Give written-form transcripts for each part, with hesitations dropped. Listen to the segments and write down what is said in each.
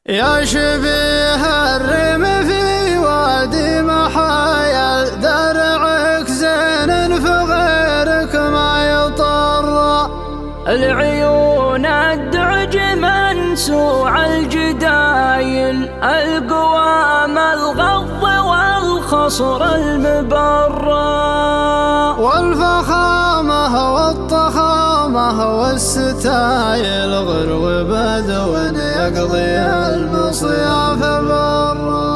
يا شبيه الريم في وادي محايا، درعك زين فغيرك ما يطر. العيون الدعج منسوع الجدايل، القوام الغض والخصر المبرى، والفخامة والطخامة والستايل، غرو بدو يقضي المصياف برا.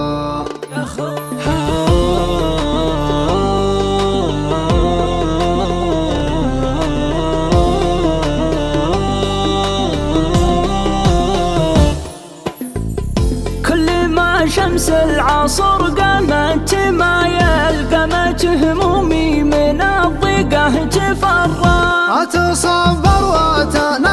كل ما شمس العصر قامت تمايل، قامت همومي من الضيقة تفرى. أتصبر وأتناقض